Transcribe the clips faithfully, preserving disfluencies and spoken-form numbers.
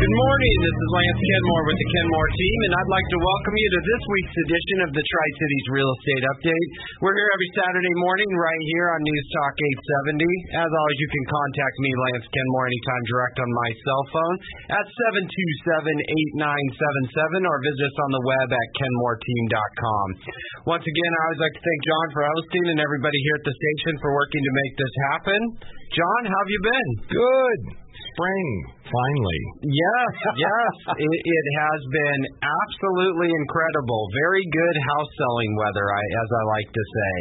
Good morning. This is Lance Kenmore with the Kenmore team, and I'd like to welcome you to this week's edition of the Tri-Cities Real Estate Update. We're here every Saturday morning right here on News Talk eight seventy. As always, you can contact me, Lance Kenmore, anytime direct on my cell phone at seven two seven, eight nine seven seven or visit us on the web at kenmore team dot com. Once again, I always like to thank John for hosting and everybody here at the station for working to make this happen. John, how have you been? Good. Spring, finally. Yes, yes. it, it has been absolutely incredible. Very good house selling weather, I, as I like to say.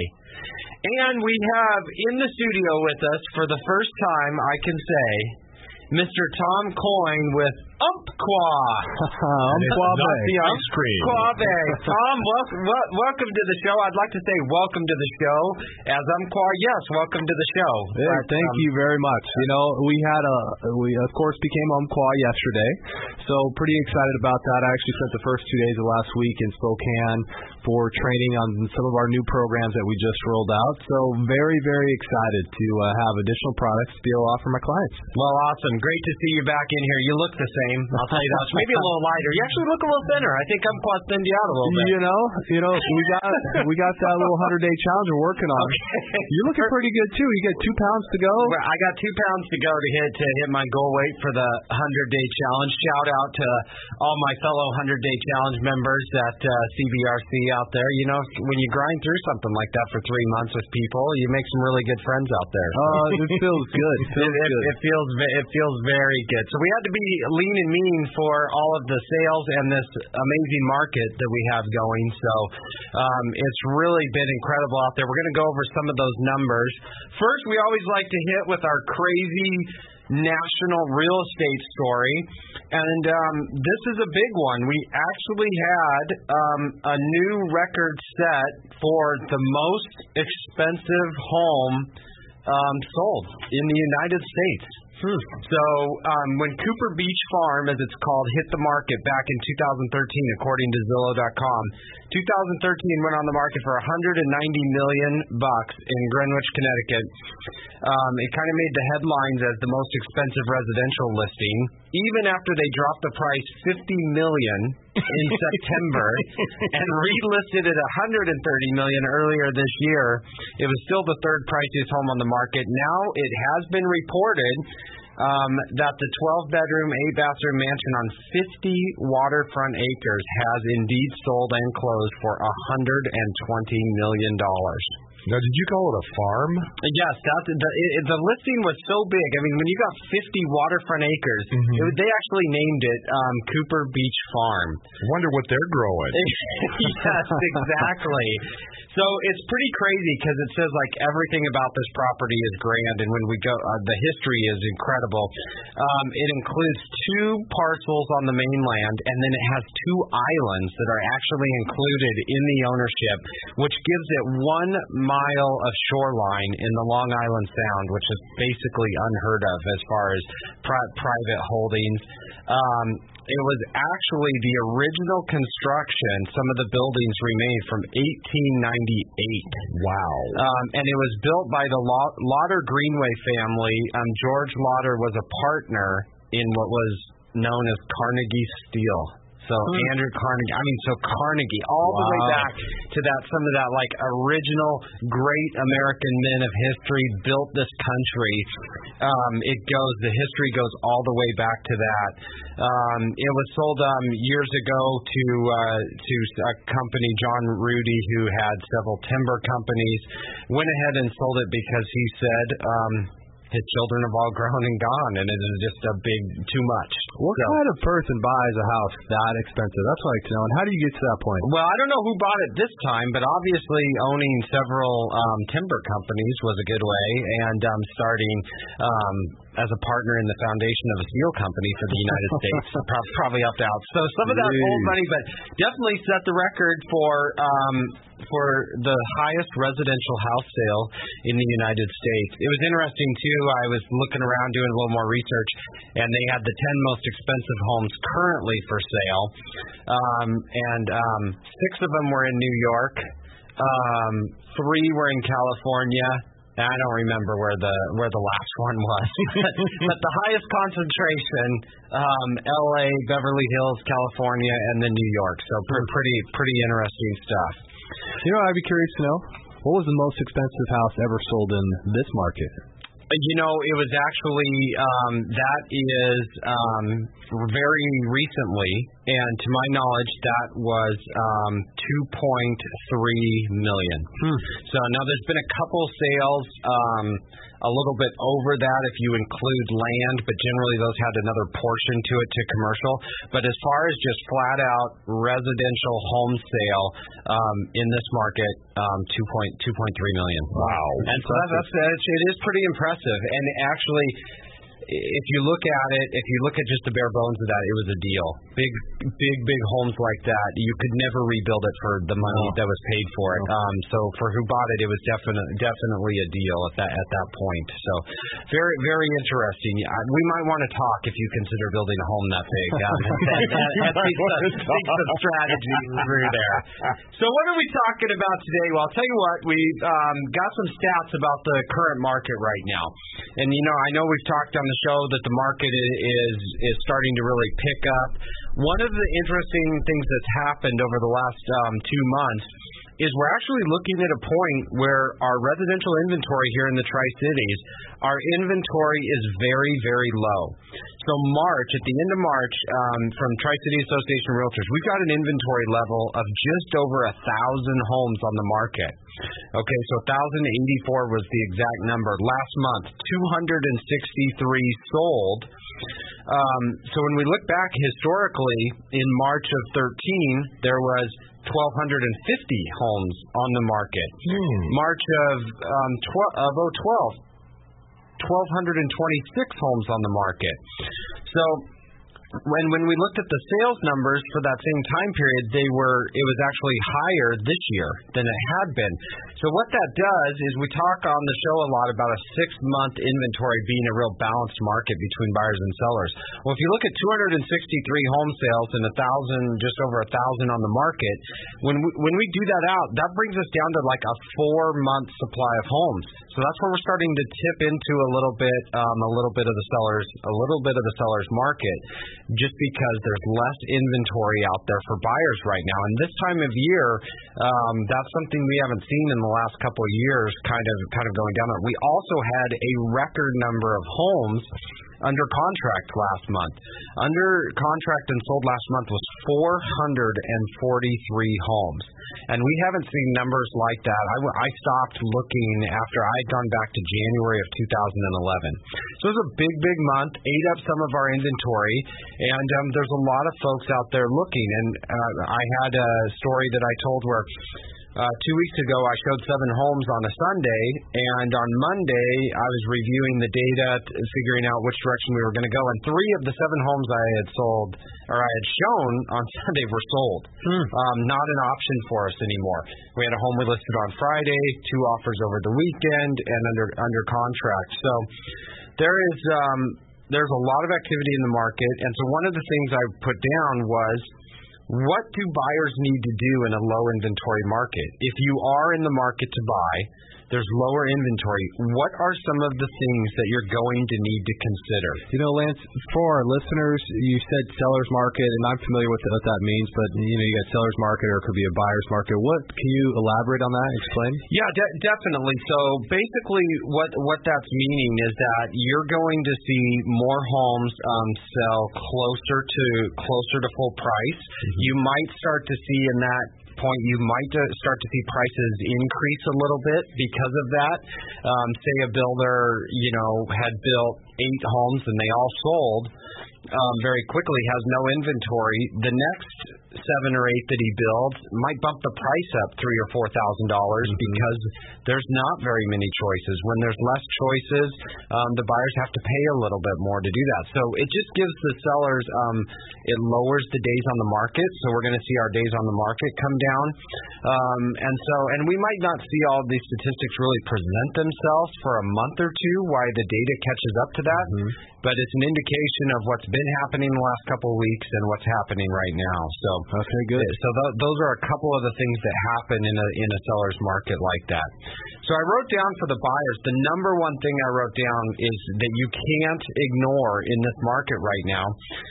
And we have in the studio with us for the first time, I can say, Mister Tom Coyne with Umpqua. Umpqua the ice cream. Umpqua. Tom, welcome, wel- welcome to the show. I'd like to say welcome to the show. As Umpqua, yes, welcome to the show. Yeah, but, thank um, you very much. You know, we had a, we of course became Umpqua yesterday, so pretty excited about that. I actually spent the first two days of last week in Spokane for training on some of our new programs that we just rolled out. So very, very excited to uh, have additional products to be able to offer my clients. Well, awesome. Great to see you back in here. You look the same. I'll tell you that. Maybe a little lighter. You actually look a little thinner. I think I'm quite thinned you out a little bit. You know, you know, we got we got that little hundred day challenge we're working on. Okay. You're looking pretty good too. You get two pounds to go. I got two pounds to go to hit to hit my goal weight for the hundred day challenge. Shout out to all my fellow hundred day challenge members at uh, C B R C out there. You know, when you grind through something like that for three months with people, you make some really good friends out there. Oh, uh, it feels good. It feels, it, it, good. it feels it feels very good. So we had to be lean and mean for all of the sales and this amazing market that we have going. So um, it's really been incredible out there. We're going to go over some of those numbers. First, we always like to hit with our crazy national real estate story, and um, this is a big one. We actually had um, a new record set for the most expensive home um, sold in the United States. Hmm. So um, when Cooper Beach Farm, as it's called, hit the market back in two thousand thirteen, according to Zillow dot com, two thousand thirteen went on the market for one hundred ninety million bucks in Greenwich, Connecticut. Um, it kind of made the headlines as the most expensive residential listing, even after they dropped the price fifty million dollars in September and relisted it one hundred thirty million dollars earlier this year. It was still the third priciest home on the market. Now it has been reported um, that the twelve bedroom, eight bathroom mansion on fifty waterfront acres has indeed sold and closed for one hundred twenty million dollars. Now, did you call it a farm? Yes, that, the, it, the listing was so big. I mean, when you got fifty waterfront acres, mm-hmm. it, they actually named it um, Cooper Beach Farm. I wonder what they're growing. Yes, exactly. So it's pretty crazy because it says like everything about this property is grand, and when we go, uh, the history is incredible. Um, it includes two parcels on the mainland, and then it has two islands that are actually included in the ownership, which gives it one mile of shoreline in the Long Island Sound, which is basically unheard of as far as pri- private holdings. Um, it was actually the original construction. Some of the buildings remain from eighteen ninety-eight. Wow. Um, and it was built by the Lauder Greenway family. Um, George Lauder was a partner in what was known as Carnegie Steel. So hmm. Andrew Carnegie, I mean, so Carnegie, all wow. the way back to that, some of that like original great American men of history built this country. Um, it goes, the history goes all the way back to that. Um, it was sold um, years ago to uh, to a company, John Rudy, who had several timber companies. Went ahead and sold it because he said um, his children have all grown and gone, and it is just a big too much. What so, kind of person buys a house that expensive? That's what I'd like to know. And how do you get to that point? Well, I don't know who bought it this time, but obviously owning several um, timber companies was a good way, and um, starting um, as a partner in the foundation of a steel company for the United States, probably upped out. So some of that old money, but definitely set the record for um, for the highest residential house sale in the United States. It was interesting, too. I was looking around doing a little more research, and they had the ten most expensive homes currently for sale, um, and um, six of them were in New York, um, three were in California, I don't remember where the where the last one was, but the highest concentration, um, L A, Beverly Hills, California, and then New York. So pretty pretty interesting stuff. You know, I'd be curious to know, what was the most expensive house ever sold in this market? You know, it was actually, um, that is um, very recently, and to my knowledge, that was um, two point three million dollars. Hmm. So now there's been a couple sales, um, a little bit over that if you include land, but generally those had another portion to it to commercial. But as far as just flat out residential home sale um, in this market, um, two point three million dollars. Wow. And so that, that's, that's, it is pretty impressive. And actually, if you look at it, if you look at just the bare bones of that, it was a deal. Big, big, big homes like that, you could never rebuild it for the money no. that was paid for it. No. Um, so for who bought it, it was definitely definitely a deal at that at that point. So very, very interesting. We might want to talk if you consider building a home that big. Um, that think some strategy through there. So what are we talking about today? Well, I'll tell you what, we've um, got some stats about the current market right now. And you know, I know we've talked on the show that the market is is starting to really pick up. One of the interesting things that's happened over the last um, two months is we're actually looking at a point where our residential inventory here in the Tri-Cities, our inventory is very, very low. So March, at the end of March, um, from Tri-City Association Realtors, we've got an inventory level of just over a thousand homes on the market. Okay, so one thousand eighty-four was the exact number. Last month, two hundred sixty-three sold. Um, so when we look back historically, in March of thirteen, there was one thousand two hundred fifty homes on the market. Hmm. March of um, tw- of oh twelve, one thousand two hundred twenty-six homes on the market. So when when we looked at the sales numbers for that same time period, they were it was actually higher this year than it had been. So what that does is we talk on the show a lot about a six-month inventory being a real balanced market between buyers and sellers. Well, if you look at two hundred sixty-three home sales and a thousand, just over a thousand on the market, when we, when we do that out, that brings us down to like a four-month supply of homes. So that's where we're starting to tip into a little bit, um, a little bit of the sellers, a little bit of the sellers market, just because there's less inventory out there for buyers right now. And this time of year, um, that's something we haven't seen in the last couple of years, kind of, kind of going down there. We also had a record number of homes under contract last month. Under contract and sold last month was four hundred forty-three homes. And we haven't seen numbers like that. I, I stopped looking after I had gone back to January of two thousand eleven. So it was a big, big month, ate up some of our inventory, and um, there's a lot of folks out there looking. And uh, I had a story that I told where Uh, two weeks ago, I showed seven homes on a Sunday, and on Monday, I was reviewing the data, figuring out which direction we were going to go, and three of the seven homes I had sold, or I had shown on Sunday, were sold. Hmm. Um, not an option for us anymore. We had a home we listed on Friday, two offers over the weekend, and under under contract. So there is um, there's a lot of activity in the market, and so one of the things I put down was, what do buyers need to do in a low inventory market? If you are in the market to buy, there's lower inventory. What are some of the things that you're going to need to consider? You know, Lance, for our listeners, you said seller's market, and I'm familiar with what that means, but, you know, you got seller's market or it could be a buyer's market. What can you elaborate on that? Explain? Yeah, de- definitely. So basically what, what that's meaning is that you're going to see more homes um, sell closer to closer to full price. Mm-hmm. You might start to see in that point, you might start to see prices increase a little bit because of that. Um, say a builder, you know, had built eight homes and they all sold um, very quickly, has no inventory. The next seven or eight that he builds might bump the price up three or four thousand dollars mm-hmm. because there's not very many choices. When there's less choices, um, the buyers have to pay a little bit more to do that. So it just gives the sellers, um, it lowers the days on the market. So we're going to see our days on the market come down. Um, and so, and we might not see all of these statistics really present themselves for a month or two while the data catches up to that. Mm-hmm. But it's an indication of what's been happening the last couple of weeks and what's happening right now. So Okay, good. So th- those are a couple of the things that happen in a in a seller's market like that. So I wrote down for the buyers, the number one thing I wrote down is that you can't ignore in this market right now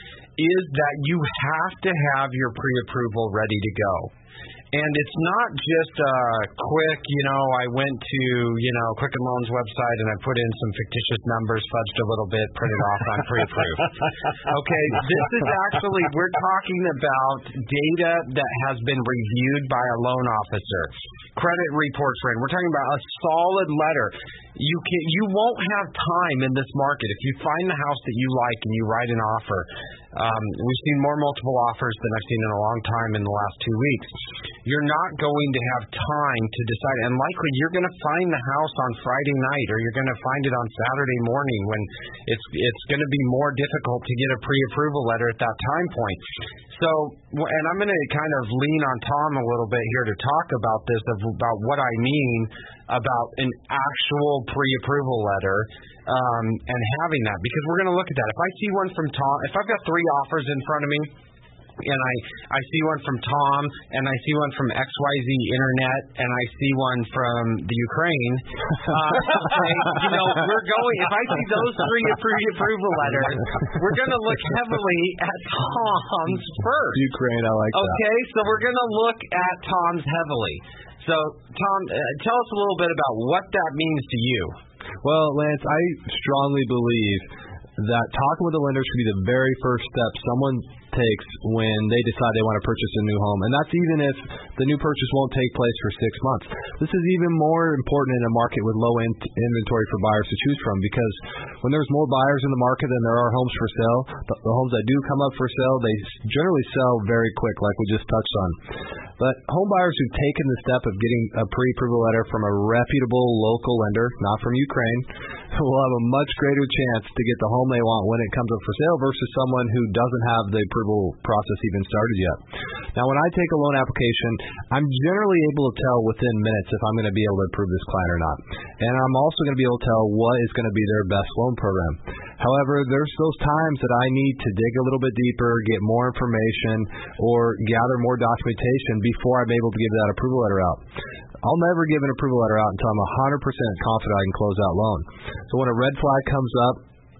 is that you have to have your pre-approval ready to go. And it's not just a quick, you know, I went to, you know, Quicken Loans website and I put in some fictitious numbers, fudged a little bit, printed off on pre-approve. Okay, this is actually, we're talking about data that has been reviewed by a loan officer. Credit reports written. We're talking about a solid letter. You can, you won't have time in this market. If you find the house that you like and you write an offer, um, we've seen more multiple offers than I've seen in a long time in the last two weeks. You're not going to have time to decide, and likely you're going to find the house on Friday night, or you're going to find it on Saturday morning when it's it's going to be more difficult to get a pre-approval letter at that time point. So, and I'm going to kind of lean on Tom a little bit here to talk about this, about what I mean about an actual pre-approval letter um, and having that, because we're going to look at that. If I see one from Tom, if I've got three offers in front of me, and I, I see one from Tom, and I see one from X Y Z Internet, and I see one from the Ukraine, uh, you know, we're going, if I see those three pre-approval letters, we're going to look heavily at Tom's first. Ukraine, I like that. Okay, so we're going to look at Tom's heavily. So, Tom, uh, tell us a little bit about what that means to you. Well, Lance, I strongly believe that talking with the lender should be the very first step someone takes when they decide they want to purchase a new home. And that's even if the new purchase won't take place for six months. This is even more important in a market with low in- inventory for buyers to choose from, because when there's more buyers in the market than there are homes for sale, the, the homes that do come up for sale, they generally sell very quick, like we just touched on. But home buyers who've taken the step of getting a pre-approval letter from a reputable local lender, not from Ukraine, will have a much greater chance to get the home they want when it comes up for sale versus someone who doesn't have the approval process even started yet. Now, when I take a loan application, I'm generally able to tell within minutes if I'm going to be able to approve this client or not. And I'm also going to be able to tell what is going to be their best loan program. However, there's those times that I need to dig a little bit deeper, get more information, or gather more documentation before I'm able to give that approval letter out. I'll never give an approval letter out until I'm one hundred percent confident I can close that loan. So when a red flag comes up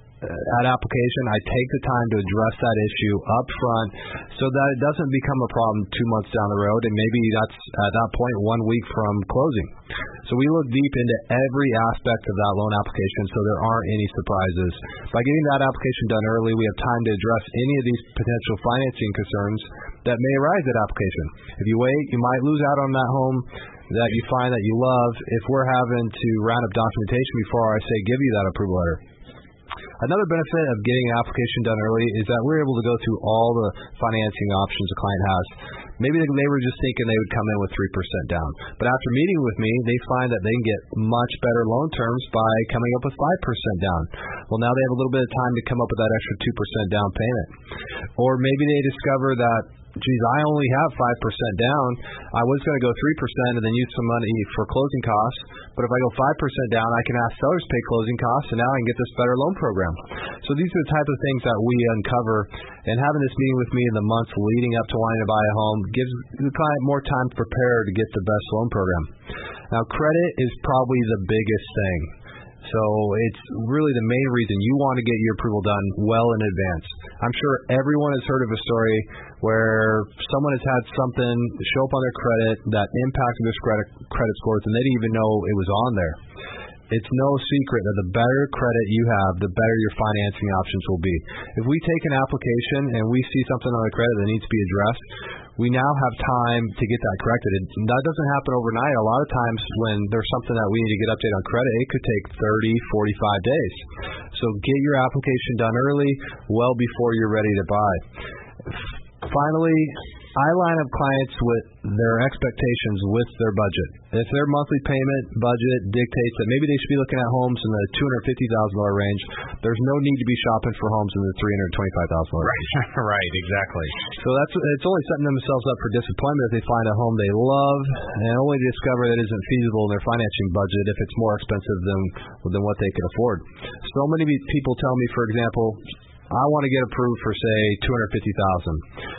at application, I take the time to address that issue up front so that it doesn't become a problem two months down the road, and maybe that's at that point one week from closing. So we look deep into every aspect of that loan application so there aren't any surprises. By getting that application done early, we have time to address any of these potential financing concerns that may arise at application. If you wait, you might lose out on that home that you find that you love if we're having to round up documentation before I say give you that approval letter. Another benefit of getting an application done early is that we're able to go through all the financing options a client has. Maybe they were just thinking they would come in with three percent down. But after meeting with me, they find that they can get much better loan terms by coming up with five percent down. Well, now they have a little bit of time to come up with that extra two percent down payment. Or maybe they discover that, geez, I only have five percent down. I was going to go three percent and then use some money for closing costs. But if I go five percent down, I can ask sellers to pay closing costs, and now I can get this better loan program. So these are the type of things that we uncover. And having this meeting with me in the months leading up to wanting to buy a home gives the client more time to prepare to get the best loan program. Now, credit is probably the biggest thing. So it's really the main reason you want to get your approval done well in advance. I'm sure everyone has heard of a story where someone has had something show up on their credit that impacted their credit, credit scores, and they didn't even know it was on there. It's no secret that the better credit you have, the better your financing options will be. If we take an application and we see something on the credit that needs to be addressed, we now have time to get that corrected. And that doesn't happen overnight. A lot of times when there's something that we need to get updated on credit, it could take thirty, forty-five days. So get your application done early, well before you're ready to buy. Finally, I line up clients with their expectations with their budget. If their monthly payment budget dictates that maybe they should be looking at homes in the two hundred fifty thousand dollars range, there's no need to be shopping for homes in the three hundred twenty-five thousand dollars range. Right, right, exactly. So that's it's only setting themselves up for disappointment if they find a home they love and only discover that it isn't feasible in their financing budget if it's more expensive than than what they can afford. So many people tell me, for example, I want to get approved for, say, two hundred fifty thousand dollars.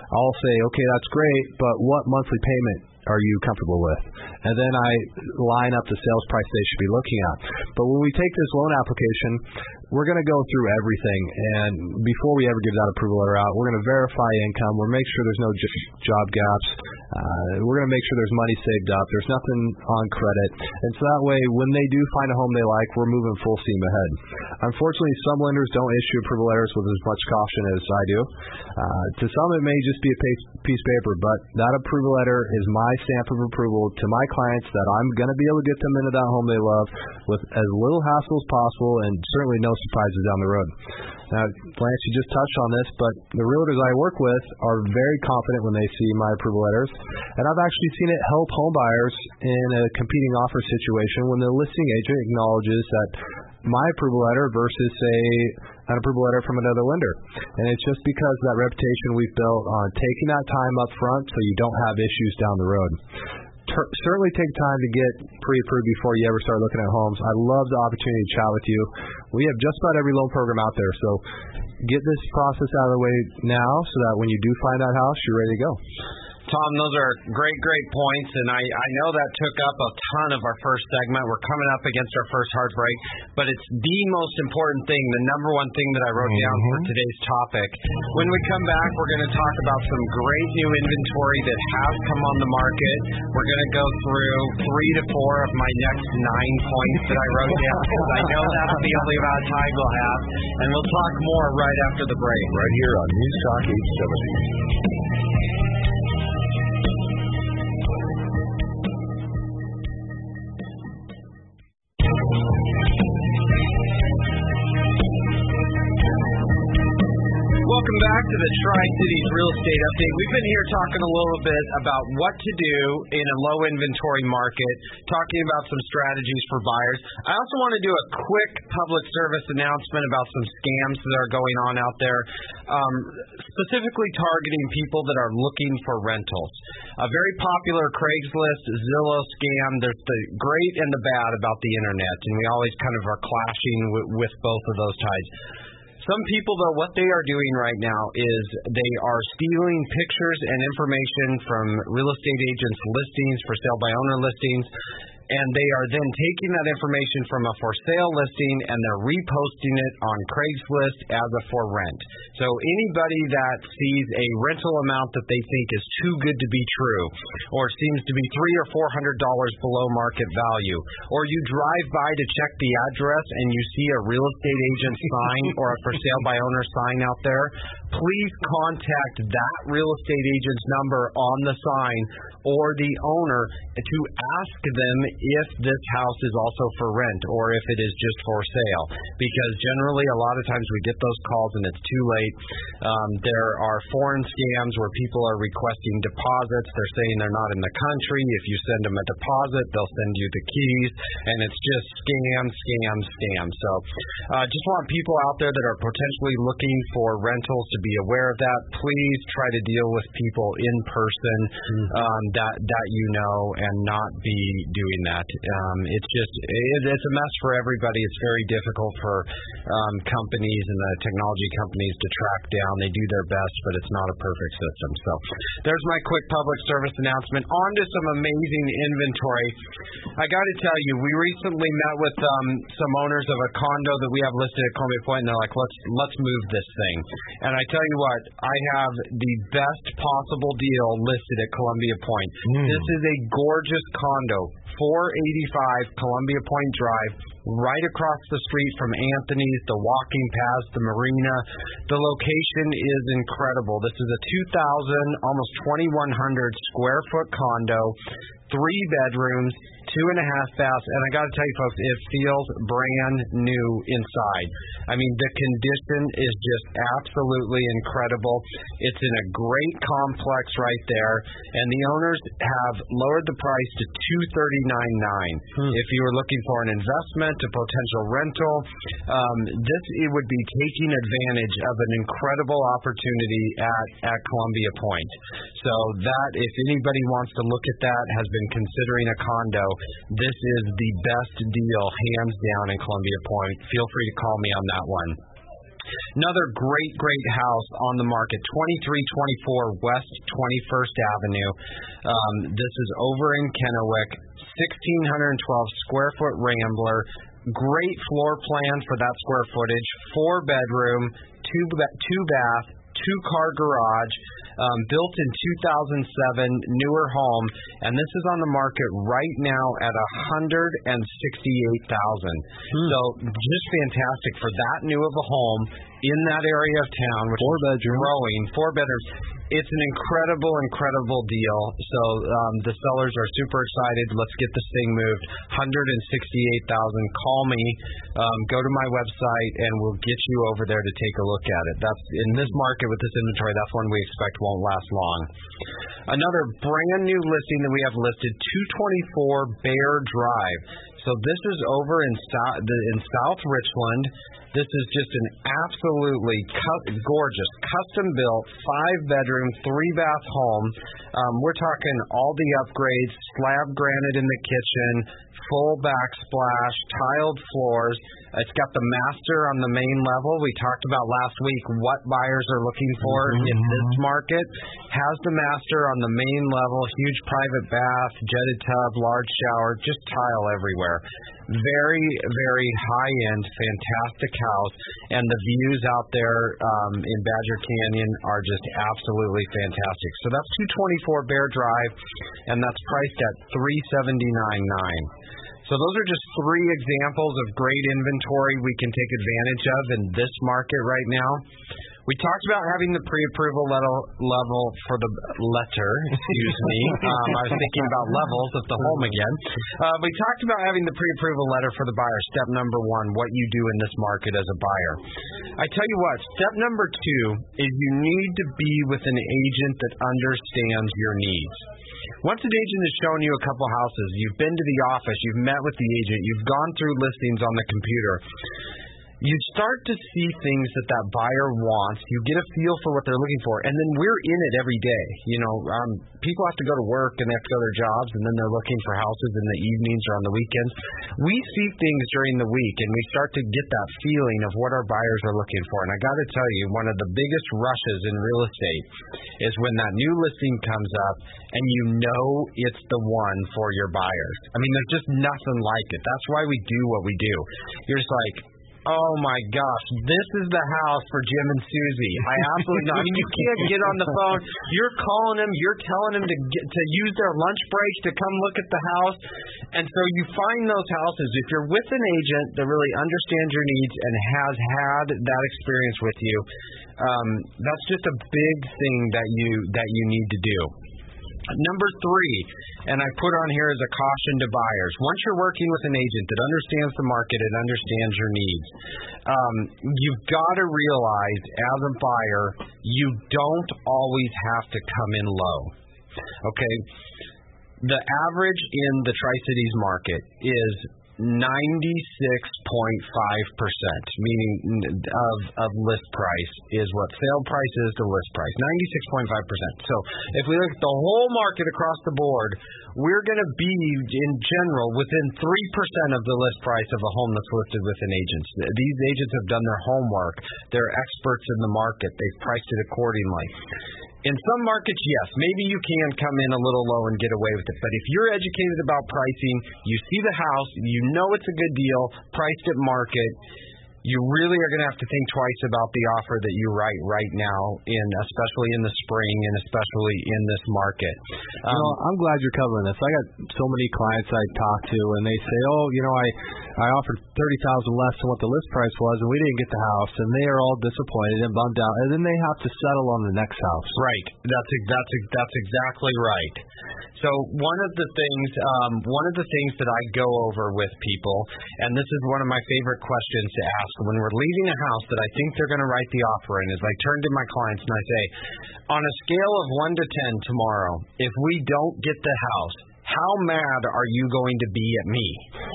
I'll say, okay, that's great, but what monthly payment are you comfortable with? And then I line up the sales price they should be looking at. But when we take this loan application, we're going to go through everything, and before we ever give that approval letter out, we're going to verify income. We're going to make sure there's no j- job gaps. Uh, we're going to make sure there's money saved up. There's nothing on credit. And so that way, when they do find a home they like, we're moving full steam ahead. Unfortunately, some lenders don't issue approval letters with as much caution as I do. Uh, to some, it may just be a piece of paper, but that approval letter is my stamp of approval to my clients that I'm going to be able to get them into that home they love with as little hassle as possible, and certainly no surprises down the road. Now, Lance, you just touched on this, but the realtors I work with are very confident when they see my approval letters, and I've actually seen it help home buyers in a competing offer situation when the listing agent acknowledges that my approval letter versus, say, an approval letter from another lender. And it's just because of that reputation we've built on taking that time up front so you don't have issues down the road. Ter- certainly take time to get pre-approved before you ever start looking at homes. I love the opportunity to chat with you. We have just about every loan program out there, so get this process out of the way now so that when you do find that house, you're ready to go. Tom, those are great, great points, and I, I know that took up a ton of our first segment. We're coming up against our first hard break, but it's the most important thing, the number one thing that I wrote mm-hmm. down for today's topic. When we come back, we're going to talk about some great new inventory that has come on the market. We're going to go through three to four of my next nine points that I wrote down, because I know that's the only amount of time we'll have, and we'll talk more right after the break. Right here on News Talk eight seventy. Welcome back to the Tri-Cities Real Estate Update. We've been here talking a little bit about what to do in a low inventory market, talking about some strategies for buyers. I also want to do a quick public service announcement about some scams that are going on out there, um, specifically targeting people that are looking for rentals. A very popular Craigslist, Zillow scam. There's the great and the bad about the internet, and we always kind of are clashing with, with both of those sides. Some people, though, what they are doing right now is they are stealing pictures and information from real estate agents' listings, for sale by owner listings, and they are then taking that information from a for sale listing and they're reposting it on Craigslist as a for rent. So anybody that sees a rental amount that they think is too good to be true, or seems to be three or four hundred dollars below market value, or you drive by to check the address and you see a real estate agent sign or a for sale by owner sign out there, please contact that real estate agent's number on the sign or the owner to ask them if this house is also for rent or if it is just for sale. Because generally, a lot of times we get those calls and it's too late. Um, there are foreign scams where people are requesting deposits. They're saying they're not in the country. If you send them a deposit, they'll send you the keys. And it's just scam, scam, scam. So uh, just want people out there that are potentially looking for rentals to be aware of that. Please try to deal with people in person mm-hmm. um, that, that you know and not be doing that. Um, it's just, it, it's a mess for everybody. It's very difficult for um, companies and the technology companies to track down. They do their best, but it's not a perfect system. So there's my quick public service announcement. On to some amazing inventory. I got to tell you, we recently met with um, some owners of a condo that we have listed at Columbia Point, and they're like, let's, let's move this thing. And I tell you what, I have the best possible deal listed at Columbia Point. Mm. This is a gorgeous condo, four eighty-five Columbia Point Drive, right across the street from Anthony's, the walking paths, the marina. The location is incredible. This is a two thousand, almost twenty-one hundred square foot condo, three bedrooms, two and a half baths, and I got to tell you, folks, it feels brand new inside. I mean, the condition is just absolutely incredible. It's in a great complex right there, and the owners have lowered the price to two thirty-nine nine. Hmm. If you were looking for an investment, a potential rental, um, this it would be taking advantage of an incredible opportunity at at Columbia Point. So that, if anybody wants to look at that, has been considering a condo, this is the best deal, hands down, in Columbia Point. Feel free to call me on that one. Another great, great house on the market, twenty-three twenty-four West twenty-first Avenue. Um, this is over in Kennewick, one thousand six hundred twelve square foot Rambler. Great floor plan for that square footage. Four bedroom, two two bath, two car garage. Um, built in two thousand seven, newer home, and this is on the market right now at one hundred sixty-eight thousand dollars. Hmm. So just fantastic for that new of a home in that area of town, which four is bedroom. growing, four bedrooms. It's an incredible, incredible deal. So um, the sellers are super excited. Let's get this thing moved. one hundred sixty-eight thousand dollars. Call me. Um, go to my website, and we'll get you over there to take a look at it. That's in this market with this inventory. That's one we expect won't last long. Another brand new listing that we have listed, two twenty-four Bear Drive. So this is over in South, in South Richland. This is just an absolutely cu- gorgeous, custom-built, five-bedroom, three-bath home. Um, we're talking all the upgrades, slab granite in the kitchen, full backsplash, tiled floors. It's got the master on the main level. We talked about last week what buyers are looking for mm-hmm. in this market. Has the master on the main level, huge private bath, jetted tub, large shower, just tile everywhere. Very, very high-end, fantastic house, and the views out there um, in Badger Canyon are just absolutely fantastic. So that's two twenty-four Bear Drive, and that's priced at three seventy-nine nine. So those are just three examples of great inventory we can take advantage of in this market right now. We talked about having the pre-approval level, level for the letter, excuse me. Um, I was thinking about levels of the home again. Uh, we talked about having the pre-approval letter for the buyer, step number one, what you do in this market as a buyer. I tell you what, step number two is you need to be with an agent that understands your needs. Once an agent has shown you a couple houses, you've been to the office, you've met with the agent, you've gone through listings on the computer, you start to see things that that buyer wants. You get a feel for what they're looking for, and then we're in it every day. You know, um, people have to go to work and they have to go to their jobs, and then they're looking for houses in the evenings or on the weekends. We see things during the week, and we start to get that feeling of what our buyers are looking for. And I got to tell you, one of the biggest rushes in real estate is when that new listing comes up, and you know it's the one for your buyers. I mean, there's just nothing like it. That's why we do what we do. You're just like, oh my gosh, this is the house for Jim and Susie. I absolutely know. I mean, you can't get on the phone. You're calling them. You're telling them to get, to use their lunch breaks to come look at the house. And so you find those houses. If you're with an agent that really understands your needs and has had that experience with you, um, that's just a big thing that you that you need to do. Number three, and I put on here as a caution to buyers. Once you're working with an agent that understands the market and understands your needs, um, you've got to realize as a buyer, you don't always have to come in low. Okay? The average in the Tri-Cities market is ninety-six point five percent, meaning of, of list price is what sale price is to list price, ninety-six point five percent. So if we look at the whole market across the board, we're going to be, in general, within three percent of the list price of a home that's listed with an agent. These agents have done their homework. They're experts in the market. They've priced it accordingly. In some markets, yes, maybe you can come in a little low and get away with it. But if you're educated about pricing, you see the house, you know it's a good deal, priced at market, you really are going to have to think twice about the offer that you write right now, in especially in the spring and especially in this market. Um, you know, I'm glad you're covering this. I got so many clients I talk to, and they say, oh, you know, I, I offered thirty thousand dollars less than what the list price was, and we didn't get the house, and they are all disappointed and bummed out, and then they have to settle on the next house. Right. That's that's that's exactly right. So one of the things, um, one of the things that I go over with people, and this is one of my favorite questions to ask when we're leaving a house that I think they're going to write the offer in, is I turn to my clients and I say, on a scale of one to ten tomorrow, if we don't get the house, how mad are you going to be at me?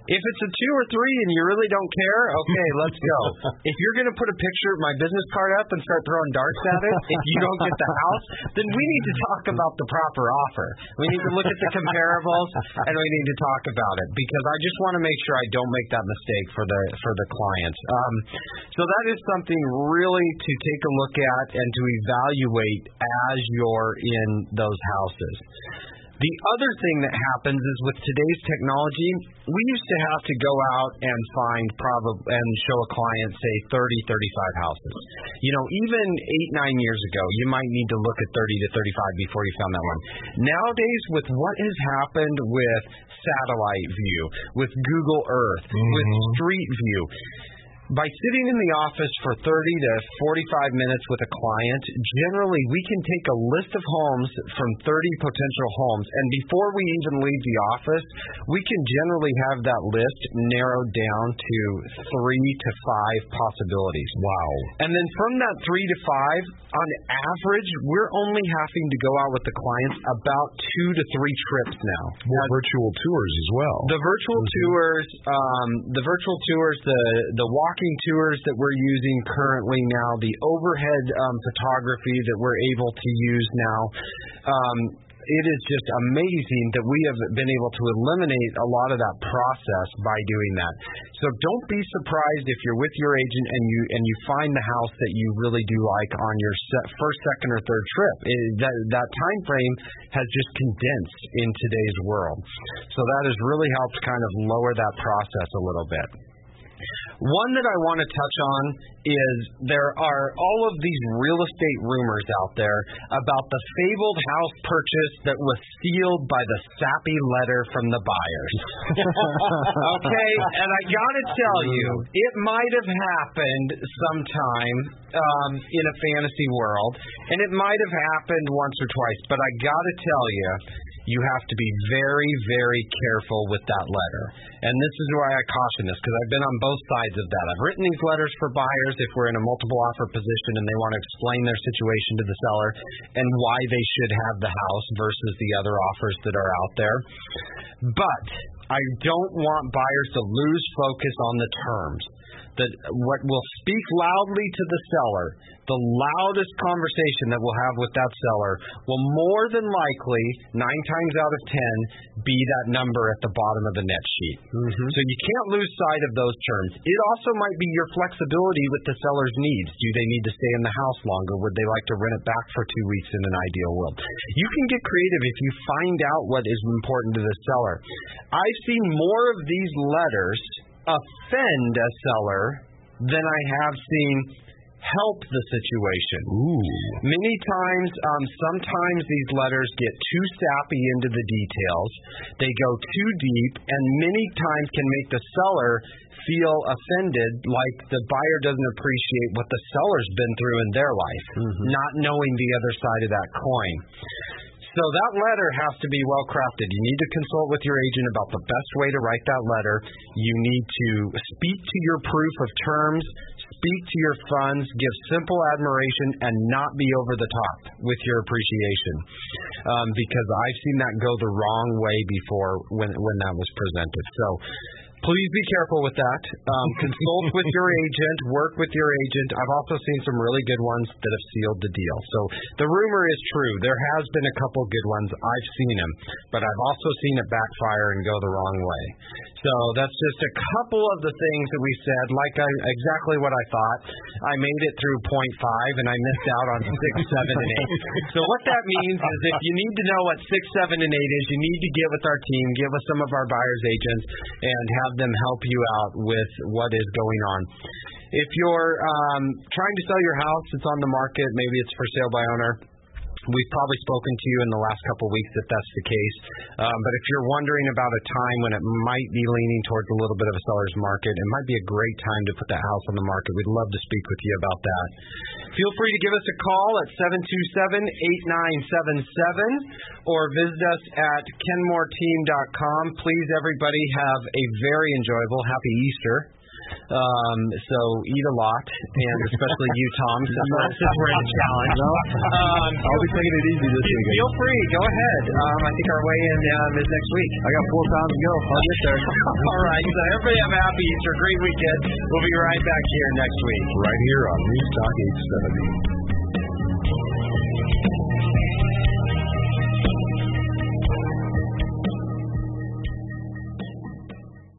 If it's a two or three and you really don't care, okay, let's go. If you're going to put a picture of my business card up and start throwing darts at it, if you don't get the house, then we need to talk about the proper offer. We need to look at the comparables, and we need to talk about it, because I just want to make sure I don't make that mistake for the for the clients. Um, so that is something really to take a look at and to evaluate as you're in those houses. The other thing that happens is with today's technology, we used to have to go out and find prob- and show a client, say, thirty, thirty-five houses. You know, even eight, nine years ago, you might need to look at thirty to thirty-five before you found that one. Nowadays, with what has happened with satellite view, with Google Earth, mm-hmm. with Street View, by sitting in the office for thirty to forty-five minutes with a client, generally we can take a list of homes from thirty potential homes, and before we even leave the office, we can generally have that list narrowed down to three to five possibilities. Wow. And then from that three to five, on average, we're only having to go out with the clients about two to three trips now. More now, virtual tours as well. The virtual mm-hmm. tours, um, the virtual tours, the the walk tours that we're using currently now, the overhead um, photography that we're able to use now, um, it is just amazing that we have been able to eliminate a lot of that process by doing that. So don't be surprised if you're with your agent and you and you find the house that you really do like on your set, first, second, or third trip. It, that that time frame has just condensed in today's world. So that has really helped kind of lower that process a little bit. One that I want to touch on is there are all of these real estate rumors out there about the fabled house purchase that was sealed by the sappy letter from the buyers. Okay, and I got to tell you, it might have happened sometime um, in a fantasy world, and it might have happened once or twice, but I got to tell you, you have to be very, very careful with that letter. And this is why I caution this, because I've been on both sides of that. I've written these letters for buyers if we're in a multiple offer position and they want to explain their situation to the seller and why they should have the house versus the other offers that are out there. But I don't want buyers to lose focus on the terms. That what will speak loudly to the seller, the loudest conversation that we'll have with that seller, will more than likely, nine times out of ten, be that number at the bottom of the net sheet. Mm-hmm. So you can't lose sight of those terms. It also might be your flexibility with the seller's needs. Do they need to stay in the house longer? Would they like to rent it back for two weeks in an ideal world? You can get creative if you find out what is important to the seller. I've seen more of these letters offend a seller than I have seen help the situation. Ooh. Many times, um, sometimes these letters get too sappy into the details. They go too deep, and many times can make the seller feel offended, like the buyer doesn't appreciate what the seller's been through in their life, mm-hmm. not knowing the other side of that coin. So that letter has to be well crafted. You need to consult with your agent about the best way to write that letter. You need to speak to your proof of terms, speak to your funds, give simple admiration, and not be over the top with your appreciation. Um, because I've seen that go the wrong way before when when that was presented. So please be careful with that. Um, consult with your agent. Work with your agent. I've also seen some really good ones that have sealed the deal. So the rumor is true. There has been a couple good ones. I've seen them. But I've also seen it backfire and go the wrong way. So that's just a couple of the things that we said, like I, exactly what I thought. I made it through point five, and I missed out on six, seven, and eight. So what that means is if you need to know what six, seven, and eight is, you need to get with our team, get with some of our buyer's agents, and have them help you out with what is going on. If you're um, trying to sell your house, it's on the market, maybe it's for sale by owner, we've probably spoken to you in the last couple of weeks if that's the case. Um, but if you're wondering about a time when it might be leaning towards a little bit of a seller's market, it might be a great time to put that house on the market. We'd love to speak with you about that. Feel free to give us a call at seven two seven, eight nine seven seven or visit us at kenmore team dot com. Please, everybody, have a very enjoyable Happy Easter. Um, so eat a lot, and especially you, Tom, since we're, since we're in a challenge. No, um, I'll be taking it easy this week. Feel free. Go ahead. Um, I think our weigh-in um, is next week. I got four pounds to go. I'll get there. All right. So everybody have a happy Easter. Great weekend. We'll be right back here next week. Right here on News Talk eight seventy.